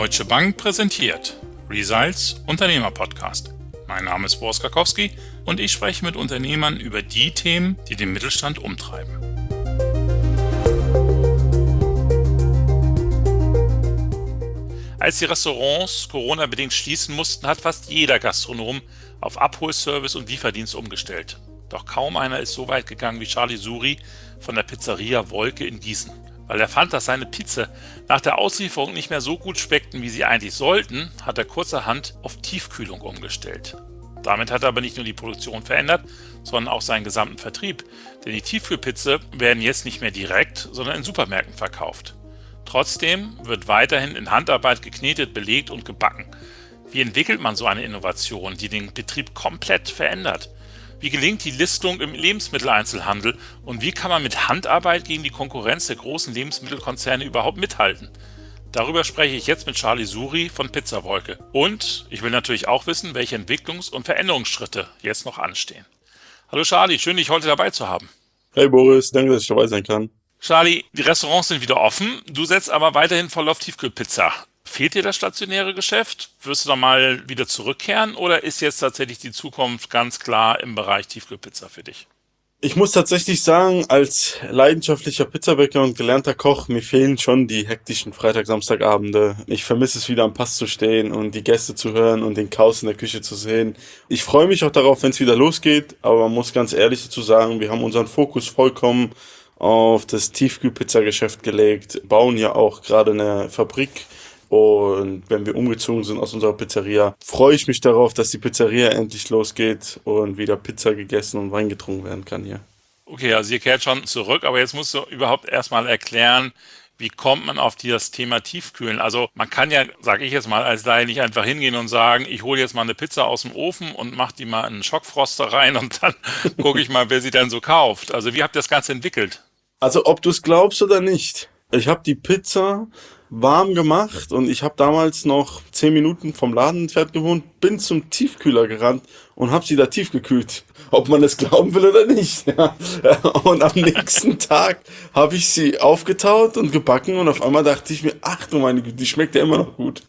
Deutsche Bank präsentiert Results Unternehmer-Podcast. Mein Name ist Boris Karkowski und ich spreche mit Unternehmern über die Themen, die den Mittelstand umtreiben. Als die Restaurants Corona-bedingt schließen mussten, hat fast jeder Gastronom auf Abholservice und Lieferdienst umgestellt. Doch kaum einer ist so weit gegangen wie Charlie Suri von der Pizzeria Wolke in Gießen. Weil er fand, dass seine Pizza nach der Auslieferung nicht mehr so gut schmeckten, wie sie eigentlich sollten, hat er kurzerhand auf Tiefkühlung umgestellt. Damit hat er aber nicht nur die Produktion verändert, sondern auch seinen gesamten Vertrieb. Denn die Tiefkühlpizza werden jetzt nicht mehr direkt, sondern in Supermärkten verkauft. Trotzdem wird weiterhin in Handarbeit geknetet, belegt und gebacken. Wie entwickelt man so eine Innovation, die den Betrieb komplett verändert? Wie gelingt die Listung im Lebensmitteleinzelhandel und wie kann man mit Handarbeit gegen die Konkurrenz der großen Lebensmittelkonzerne überhaupt mithalten? Darüber spreche ich jetzt mit Charlie Suri von Pizza Wolke. Und ich will natürlich auch wissen, welche Entwicklungs- und Veränderungsschritte jetzt noch anstehen. Hallo Charlie, schön, dich heute dabei zu haben. Hey Boris, danke, dass ich dabei sein kann. Charlie, die Restaurants sind wieder offen, du setzt aber weiterhin voll auf Tiefkühlpizza. Fehlt dir das stationäre Geschäft? Wirst du da mal wieder zurückkehren oder ist jetzt tatsächlich die Zukunft ganz klar im Bereich Tiefkühlpizza für dich? Ich muss tatsächlich sagen, als leidenschaftlicher Pizzabäcker und gelernter Koch, mir fehlen schon die hektischen Freitag-Samstagabende. Ich vermisse es wieder am Pass zu stehen und die Gäste zu hören und den Chaos in der Küche zu sehen. Ich freue mich auch darauf, wenn es wieder losgeht, aber man muss ganz ehrlich dazu sagen, wir haben unseren Fokus vollkommen auf das Tiefkühlpizzageschäft gelegt, bauen ja auch gerade eine Fabrik. Und wenn wir umgezogen sind aus unserer Pizzeria, freue ich mich darauf, dass die Pizzeria endlich losgeht und wieder Pizza gegessen und Wein getrunken werden kann hier. Okay, also ihr kehrt schon zurück, aber jetzt musst du überhaupt erstmal erklären, wie kommt man auf das Thema Tiefkühlen? Also man kann ja, sage ich jetzt mal, als Laie nicht einfach hingehen und sagen, ich hole jetzt mal eine Pizza aus dem Ofen und mache die mal in einen Schockfroster rein und dann gucke ich mal, wer sie dann so kauft. Also wie habt ihr das Ganze entwickelt? Also ob du es glaubst oder nicht, ich habe die Pizza warm gemacht und ich habe damals noch 10 Minuten vom Laden entfernt gewohnt, bin zum Tiefkühler gerannt und habe sie da tiefgekühlt. Ob man es glauben will oder nicht. Ja. Und am nächsten Tag habe ich sie aufgetaut und gebacken und auf einmal dachte ich mir, ach du meine Güte, die schmeckt ja immer noch gut.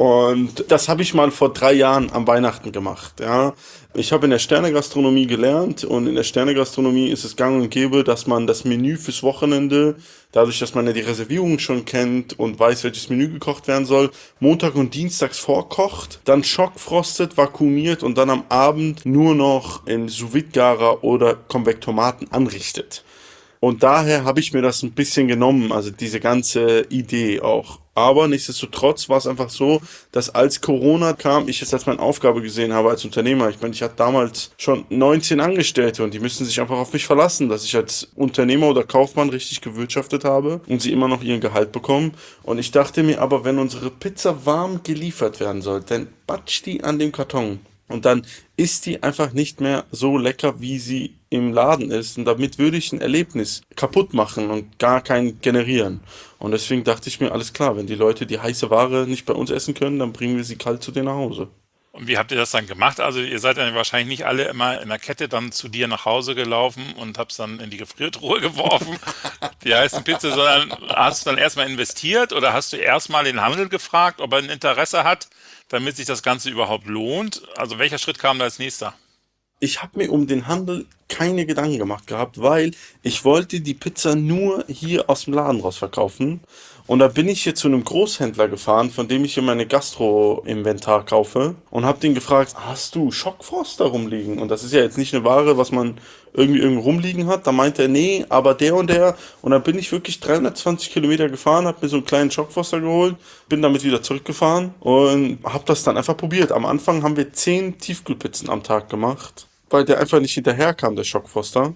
Und das habe ich mal vor 3 Jahren am Weihnachten gemacht. Ja. Ich habe in der Sternegastronomie gelernt und in der Sternegastronomie ist es gang und gäbe, dass man das Menü fürs Wochenende, dadurch, dass man ja die Reservierungen schon kennt und weiß, welches Menü gekocht werden soll, Montag und Dienstags vorkocht, dann schockfrostet, vakuumiert und dann am Abend nur noch in Sous-Vide-Garer oder Konvektomaten anrichtet. Und daher habe ich mir das ein bisschen genommen, also diese ganze Idee auch. Aber nichtsdestotrotz war es einfach so, dass als Corona kam, ich es als meine Aufgabe gesehen habe als Unternehmer. Ich meine, ich hatte damals schon 19 Angestellte und die müssen sich einfach auf mich verlassen, dass ich als Unternehmer oder Kaufmann richtig gewirtschaftet habe und sie immer noch ihren Gehalt bekommen. Und ich dachte mir aber, wenn unsere Pizza warm geliefert werden soll, dann batscht die an dem Karton. Und dann ist die einfach nicht mehr so lecker, wie sie im Laden ist. Und damit würde ich ein Erlebnis kaputt machen und gar kein generieren. Und deswegen dachte ich mir, alles klar, wenn die Leute die heiße Ware nicht bei uns essen können, dann bringen wir sie kalt zu denen nach Hause. Und wie habt ihr das dann gemacht? Also ihr seid dann wahrscheinlich nicht alle immer in der Kette dann zu dir nach Hause gelaufen und hab's dann in die Gefriertruhe geworfen, die heißen Pizza, sondern hast du dann erstmal investiert oder hast du erstmal den Handel gefragt, ob er ein Interesse hat, damit sich das Ganze überhaupt lohnt? Also welcher Schritt kam da als nächster? Ich habe mir um den Handel keine Gedanken gemacht gehabt, weil ich wollte die Pizza nur hier aus dem Laden raus verkaufen. Und da bin ich hier zu einem Großhändler gefahren, von dem ich hier meine Gastro-Inventar kaufe und habe den gefragt, hast du Schockfroster rumliegen? Und das ist ja jetzt nicht eine Ware, was man irgendwie irgendwo rumliegen hat. Da meinte er, nee, aber der und der. Und dann bin ich wirklich 320 Kilometer gefahren, habe mir so einen kleinen Schockfroster geholt, bin damit wieder zurückgefahren und habe das dann einfach probiert. Am Anfang haben wir 10 Tiefkühlpizzen am Tag gemacht, weil der einfach nicht hinterherkam, der Schockfroster.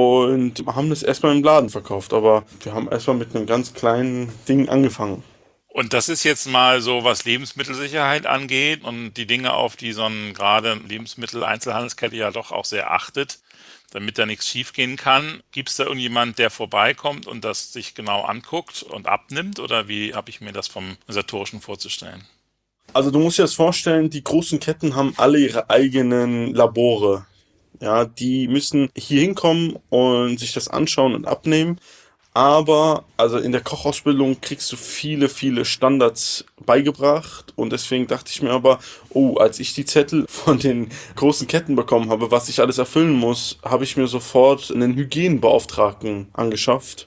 Und haben das erstmal im Laden verkauft. Aber wir haben erstmal mit einem ganz kleinen Ding angefangen. Und das ist jetzt mal so, was Lebensmittelsicherheit angeht und die Dinge, auf die so ein gerade Lebensmittel-Einzelhandelskette ja doch auch sehr achtet, damit da nichts schiefgehen kann. Gibt es da irgendjemand, der vorbeikommt und das sich genau anguckt und abnimmt? Oder wie habe ich mir das vom Organisatorischen vorzustellen? Also du musst dir das vorstellen, die großen Ketten haben alle ihre eigenen Labore. Ja, die müssen hier hinkommen und sich das anschauen und abnehmen. Aber also in der Kochausbildung kriegst du viele Standards beigebracht und deswegen dachte ich mir aber, oh, als ich die Zettel von den großen Ketten bekommen habe, was ich alles erfüllen muss, habe ich mir sofort einen Hygienbeauftragten angeschafft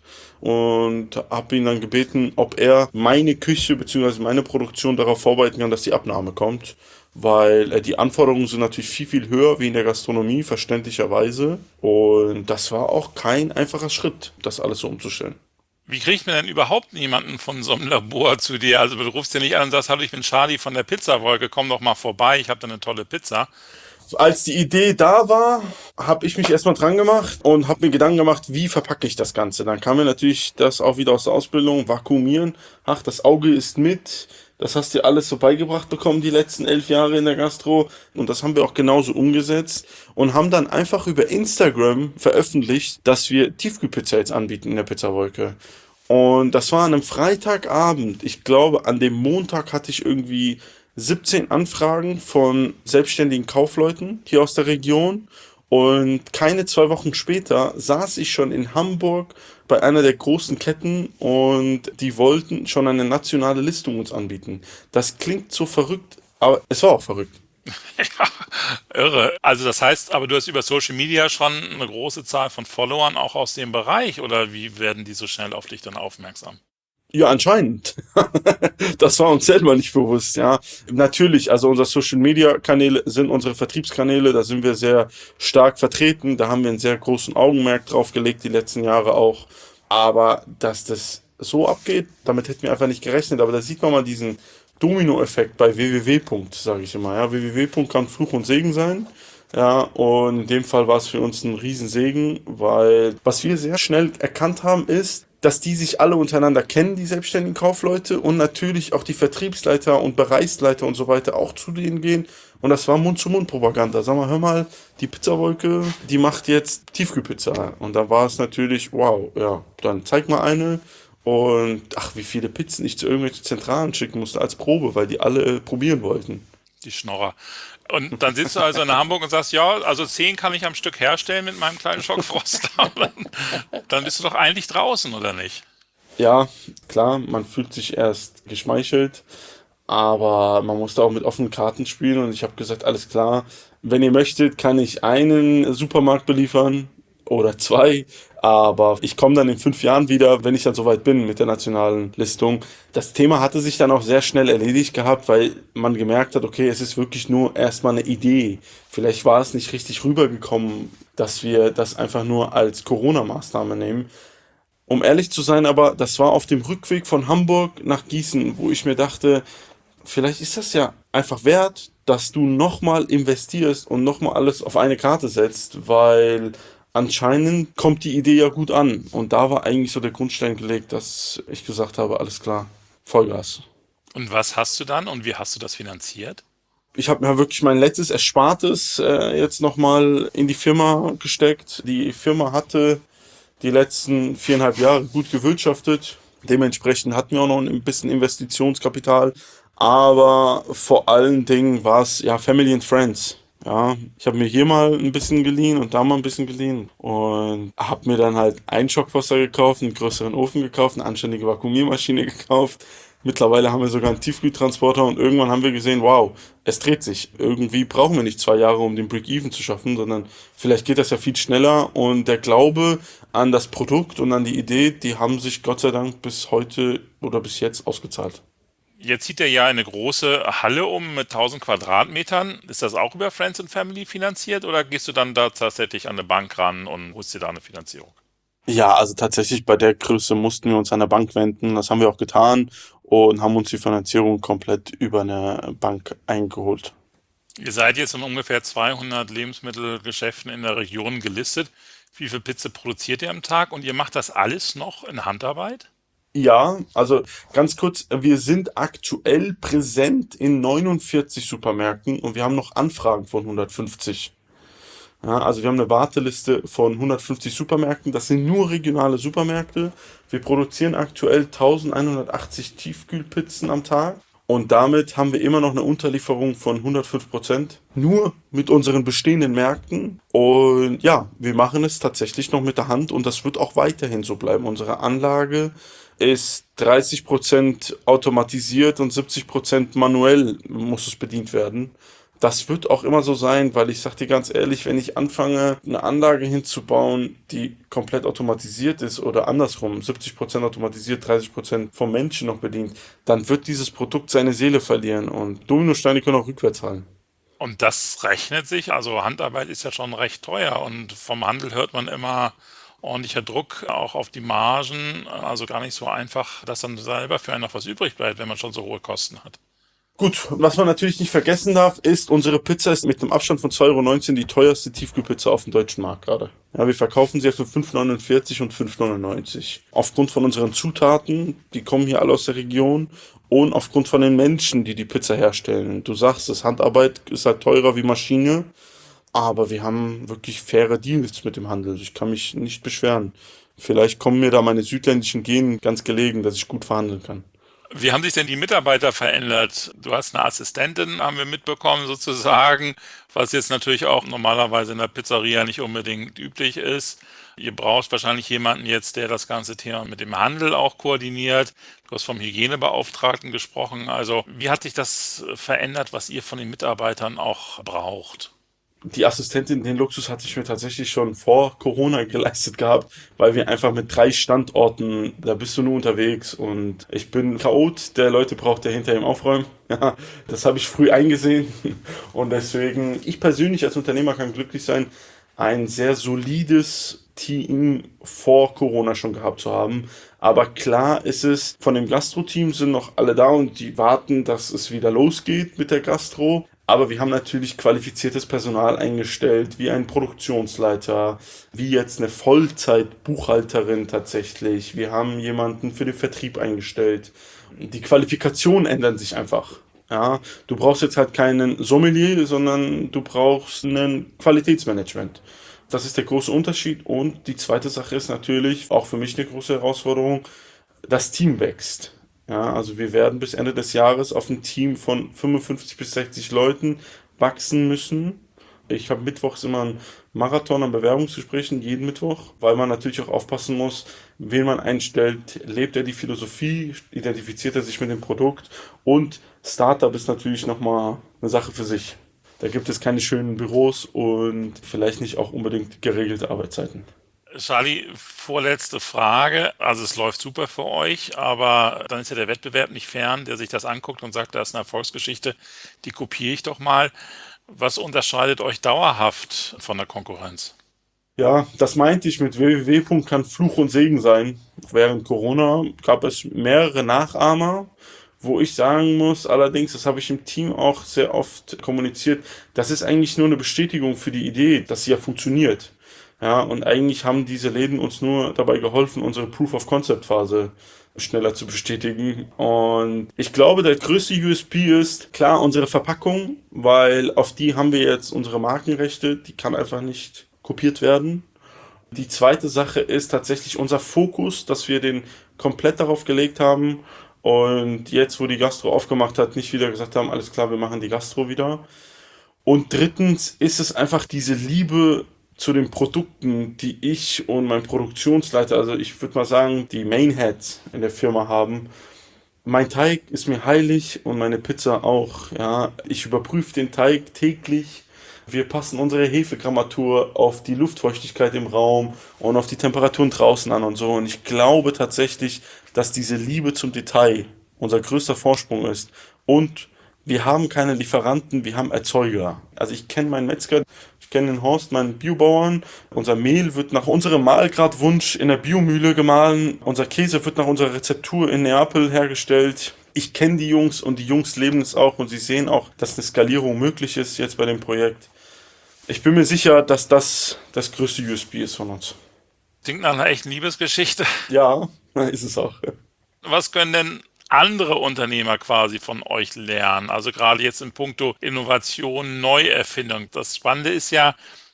und habe ihn dann gebeten, ob er meine Küche bzw. meine Produktion darauf vorbereiten kann, dass die Abnahme kommt. Weil die Anforderungen sind natürlich viel höher wie in der Gastronomie, verständlicherweise. Und das war auch kein einfacher Schritt, das alles so umzustellen. Wie kriegt man denn überhaupt niemanden von so einem Labor zu dir? Also du rufst ja nicht an und sagst, hallo, ich bin Charlie von der Pizzawolke, komm doch mal vorbei, ich habe da eine tolle Pizza. Als die Idee da war, habe ich mich erstmal dran gemacht und habe mir Gedanken gemacht, wie verpacke ich das Ganze. Dann kam mir natürlich das auch wieder aus der Ausbildung, vakuumieren. Ach, das Auge ist mit. Das hast du alles so beigebracht bekommen, die letzten 11 Jahre in der Gastro. Und das haben wir auch genauso umgesetzt und haben dann einfach über Instagram veröffentlicht, dass wir Tiefkühlpizza jetzt anbieten in der Pizzawolke. Und das war an einem Freitagabend. Ich glaube, an dem Montag hatte ich irgendwie 17 Anfragen von selbstständigen Kaufleuten hier aus der Region. Und keine 2 Wochen später saß ich schon in Hamburg bei einer der großen Ketten und die wollten schon eine nationale Listung uns anbieten. Das klingt so verrückt, aber es war auch verrückt. Ja, irre. Also das heißt, aber du hast über Social Media schon eine große Zahl von Followern auch aus dem Bereich oder wie werden die so schnell auf dich dann aufmerksam? Ja, anscheinend. Das war uns selber nicht bewusst, ja. Natürlich, also unsere Social Media Kanäle sind unsere Vertriebskanäle, da sind wir sehr stark vertreten, da haben wir einen sehr großen Augenmerk drauf gelegt, die letzten Jahre auch. Aber dass das so abgeht, damit hätten wir einfach nicht gerechnet. Aber da sieht man mal diesen Dominoeffekt bei www. Sage ich immer, ja. www. Kann Fluch und Segen sein. Ja, und in dem Fall war es für uns ein Riesensegen, weil was wir sehr schnell erkannt haben, ist, dass die sich alle untereinander kennen, die selbstständigen Kaufleute und natürlich auch die Vertriebsleiter und Bereichsleiter und so weiter auch zu denen gehen. Und das war Mund-zu-Mund-Propaganda. Sag mal, hör mal, die Pizzawolke, die macht jetzt Tiefkühlpizza. Und dann war es natürlich, wow, ja, dann zeig mal eine. Und ach, wie viele Pizzen ich zu irgendwelchen Zentralen schicken musste als Probe, weil die alle probieren wollten. Die Schnorrer. Und dann sitzt du also in Hamburg und sagst, ja, also 10 kann ich am Stück herstellen mit meinem kleinen Schockfroster. Dann bist du doch eigentlich draußen, oder nicht? Ja, klar, man fühlt sich erst geschmeichelt, aber man musste auch mit offenen Karten spielen und ich habe gesagt, alles klar, wenn ihr möchtet, kann ich einen Supermarkt beliefern oder zwei, aber ich komme dann in 5 Jahren wieder, wenn ich dann soweit bin mit der nationalen Listung. Das Thema hatte sich dann auch sehr schnell erledigt gehabt, weil man gemerkt hat, okay, es ist wirklich nur erstmal eine Idee. Vielleicht war es nicht richtig rübergekommen, dass wir das einfach nur als Corona-Maßnahme nehmen. Um ehrlich zu sein, aber das war auf dem Rückweg von Hamburg nach Gießen, wo ich mir dachte, vielleicht ist das ja einfach wert, dass du nochmal investierst und nochmal alles auf eine Karte setzt, weil anscheinend kommt die Idee ja gut an. Und da war eigentlich so der Grundstein gelegt, dass ich gesagt habe, alles klar, Vollgas. Und was hast du dann und wie hast du das finanziert? Ich habe mir wirklich mein letztes Erspartes jetzt nochmal in die Firma gesteckt. Die Firma hatte die letzten 4,5 Jahre gut gewirtschaftet. Dementsprechend hatten wir auch noch ein bisschen Investitionskapital. Aber vor allen Dingen war es ja Family and Friends. Ja, ich habe mir hier mal ein bisschen geliehen und da mal ein bisschen geliehen und habe mir dann halt ein Schockwasser gekauft, einen größeren Ofen gekauft, eine anständige Vakuumiermaschine gekauft. Mittlerweile haben wir sogar einen Tiefkühltransporter und irgendwann haben wir gesehen, wow, es dreht sich. Irgendwie brauchen wir nicht 2 Jahre, um den Break-Even zu schaffen, sondern vielleicht geht das ja viel schneller und der Glaube an das Produkt und an die Idee, die haben sich Gott sei Dank bis heute oder bis jetzt ausgezahlt. Jetzt zieht er ja eine große Halle um mit 1000 Quadratmetern. Ist das auch über Friends and Family finanziert oder gehst du dann da tatsächlich an eine Bank ran und holst dir da eine Finanzierung? Ja, also tatsächlich bei der Größe mussten wir uns an der Bank wenden. Das haben wir auch getan und haben uns die Finanzierung komplett über eine Bank eingeholt. Ihr seid jetzt in ungefähr 200 Lebensmittelgeschäften in der Region gelistet. Wie viel Pizza produziert ihr am Tag und ihr macht das alles noch in Handarbeit? Ja, also ganz kurz, wir sind aktuell präsent in 49 Supermärkten und wir haben noch Anfragen von 150. Ja, also wir haben eine Warteliste von 150 Supermärkten. Das sind nur regionale Supermärkte. Wir produzieren aktuell 1180 Tiefkühlpizzen am Tag Und damit haben wir immer noch eine Unterlieferung von 105%, nur mit unseren bestehenden Märkten. Und ja, wir machen es tatsächlich noch mit der Hand und das wird auch weiterhin so bleiben. Unsere Anlage ist 30% automatisiert und 70% manuell muss es bedient werden. Das wird auch immer so sein, weil ich sag dir ganz ehrlich, wenn ich anfange, eine Anlage hinzubauen, die komplett automatisiert ist oder andersrum, 70% automatisiert, 30% vom Menschen noch bedient, dann wird dieses Produkt seine Seele verlieren und Dominosteine können auch rückwärts fallen. Und das rechnet sich, also Handarbeit ist ja schon recht teuer und vom Handel hört man immer ordentlicher Druck auch auf die Margen, also gar nicht so einfach, dass dann selber für einen noch was übrig bleibt, wenn man schon so hohe Kosten hat. Gut, was man natürlich nicht vergessen darf, ist, unsere Pizza ist mit einem Abstand von 2,19 € die teuerste Tiefkühlpizza auf dem deutschen Markt gerade. Ja, wir verkaufen sie ja für 5,49 € und 5,99 €. Aufgrund von unseren Zutaten, die kommen hier alle aus der Region, und aufgrund von den Menschen, die die Pizza herstellen. Du sagst es, Handarbeit ist halt teurer wie Maschine, aber wir haben wirklich faire Deals mit dem Handel. Ich kann mich nicht beschweren. Vielleicht kommen mir da meine südländischen Gene ganz gelegen, dass ich gut verhandeln kann. Wie haben sich denn die Mitarbeiter verändert? Du hast eine Assistentin, haben wir mitbekommen, sozusagen, was jetzt natürlich auch normalerweise in der Pizzeria nicht unbedingt üblich ist. Ihr braucht wahrscheinlich jemanden jetzt, der das ganze Thema mit dem Handel auch koordiniert. Du hast vom Hygienebeauftragten gesprochen. Also, wie hat sich das verändert, was ihr von den Mitarbeitern auch braucht? Die Assistentin, den Luxus hatte ich mir tatsächlich schon vor Corona geleistet gehabt, weil wir einfach mit 3 Standorten, da bist du nur unterwegs und ich bin ein Chaot, der Leute braucht, der hinter ihm aufräumt. Ja, das habe ich früh eingesehen und deswegen, ich persönlich als Unternehmer kann glücklich sein, ein sehr solides Team vor Corona schon gehabt zu haben. Aber klar ist es, von dem Gastro-Team sind noch alle da und die warten, dass es wieder losgeht mit der Gastro. Aber wir haben natürlich qualifiziertes Personal eingestellt, wie ein Produktionsleiter, wie jetzt eine Vollzeit-Buchhalterin tatsächlich. Wir haben jemanden für den Vertrieb eingestellt. Die Qualifikationen ändern sich einfach. Ja, du brauchst jetzt halt keinen Sommelier, sondern du brauchst ein Qualitätsmanagement. Das ist der große Unterschied. Und die zweite Sache ist natürlich, auch für mich eine große Herausforderung, das Team wächst. Ja, also wir werden bis Ende des Jahres auf ein Team von 55 bis 60 Leuten wachsen müssen. Ich habe mittwochs immer einen Marathon an Bewerbungsgesprächen, jeden Mittwoch, weil man natürlich auch aufpassen muss, wen man einstellt. Lebt er die Philosophie, identifiziert er sich mit dem Produkt, und Startup ist natürlich nochmal eine Sache für sich. Da gibt es keine schönen Büros und vielleicht nicht auch unbedingt geregelte Arbeitszeiten. Charlie, vorletzte Frage. Also es läuft super für euch, aber dann ist ja der Wettbewerb nicht fern, der sich das anguckt und sagt, da ist eine Erfolgsgeschichte, die kopiere ich doch mal. Was unterscheidet euch dauerhaft von der Konkurrenz? Ja, das meinte ich mit www. Kann Fluch und Segen sein. Während Corona gab es mehrere Nachahmer, wo ich sagen muss, allerdings, das habe ich im Team auch sehr oft kommuniziert, das ist eigentlich nur eine Bestätigung für die Idee, dass sie ja funktioniert. Ja, und eigentlich haben diese Läden uns nur dabei geholfen, unsere Proof-of-Concept-Phase schneller zu bestätigen. Und ich glaube, der größte USP ist klar unsere Verpackung, weil auf die haben wir jetzt unsere Markenrechte, die kann einfach nicht kopiert werden. Die zweite Sache ist tatsächlich unser Fokus, dass wir den komplett darauf gelegt haben und jetzt, wo die Gastro aufgemacht hat, nicht wieder gesagt haben, alles klar, wir machen die Gastro wieder. Und drittens ist es einfach diese Liebe zu den Produkten, die ich und mein Produktionsleiter, also ich würde mal sagen, die Mainheads in der Firma haben. Mein Teig ist mir heilig und meine Pizza auch. Ja, ich überprüfe den Teig täglich. Wir passen unsere Hefegrammatur auf die Luftfeuchtigkeit im Raum und auf die Temperaturen draußen an und so. Und ich glaube tatsächlich, dass diese Liebe zum Detail unser größter Vorsprung ist. Und wir haben keine Lieferanten, wir haben Erzeuger. Also ich kenne meinen Metzger, ich kenne den Horst, meinen Biobauern. Unser Mehl wird nach unserem Mahlgradwunsch in der Biomühle gemahlen. Unser Käse wird nach unserer Rezeptur in Neapel hergestellt. Ich kenne die Jungs und die Jungs leben es auch und sie sehen auch, dass eine Skalierung möglich ist jetzt bei dem Projekt. Ich bin mir sicher, dass das das größte USP ist von uns. Klingt nach einer echten Liebesgeschichte. Ja, ist es auch. Was können denn andere Unternehmer quasi von euch lernen? Also gerade jetzt in puncto Innovation, Neuerfindung. Das Spannende ist ja,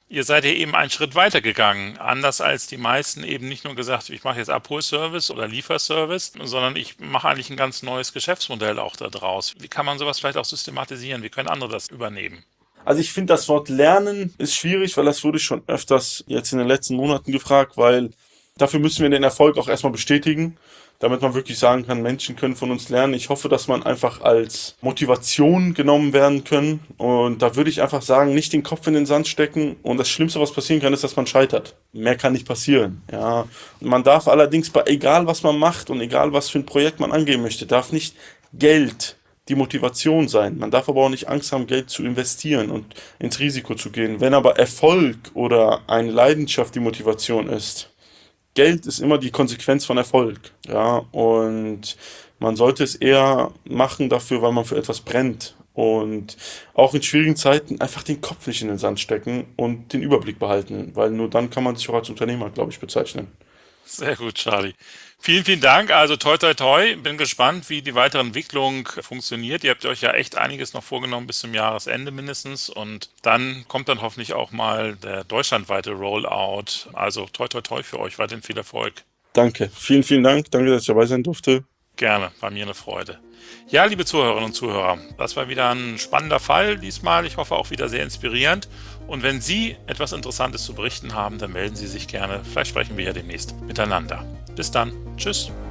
Ihr seid ja eben einen Schritt weiter gegangen. Anders als die meisten eben nicht nur gesagt, ich mache jetzt Abholservice oder Lieferservice, sondern ich mache eigentlich ein ganz neues Geschäftsmodell auch da draus. Wie kann man sowas vielleicht auch systematisieren? Wie können andere das übernehmen? Also ich finde, das Wort Lernen ist schwierig, weil das wurde schon öfters jetzt in den letzten Monaten gefragt, weil dafür müssen wir den Erfolg auch erstmal bestätigen, damit man wirklich sagen kann, Menschen können von uns lernen. Ich hoffe, dass man einfach als Motivation genommen werden können. Und da würde ich einfach sagen, nicht den Kopf in den Sand stecken. Und das Schlimmste, was passieren kann, ist, dass man scheitert. Mehr kann nicht passieren. Ja. Man darf allerdings bei egal was man macht und egal was für ein Projekt man angehen möchte, darf nicht Geld die Motivation sein. Man darf aber auch nicht Angst haben, Geld zu investieren und ins Risiko zu gehen. Wenn aber Erfolg oder eine Leidenschaft die Motivation ist, Geld ist immer die Konsequenz von Erfolg. Ja, und man sollte es eher machen dafür, weil man für etwas brennt. Und auch in schwierigen Zeiten einfach den Kopf nicht in den Sand stecken und den Überblick behalten, weil nur dann kann man sich auch als Unternehmer, glaube ich, bezeichnen. Sehr gut, Charlie. Vielen, vielen Dank. Also toi, toi, toi. Bin gespannt, wie die weitere Entwicklung funktioniert. Ihr habt euch ja echt einiges noch vorgenommen bis zum Jahresende mindestens. Und dann kommt dann hoffentlich auch mal der deutschlandweite Rollout. Also toi, toi, toi für euch. Weiterhin viel Erfolg. Danke. Vielen, vielen Dank. Danke, dass ich dabei sein durfte. Gerne, bei mir eine Freude. Ja, liebe Zuhörerinnen und Zuhörer, das war wieder ein spannender Fall diesmal. Ich hoffe auch wieder sehr inspirierend. Und wenn Sie etwas Interessantes zu berichten haben, dann melden Sie sich gerne. Vielleicht sprechen wir ja demnächst miteinander. Bis dann. Tschüss.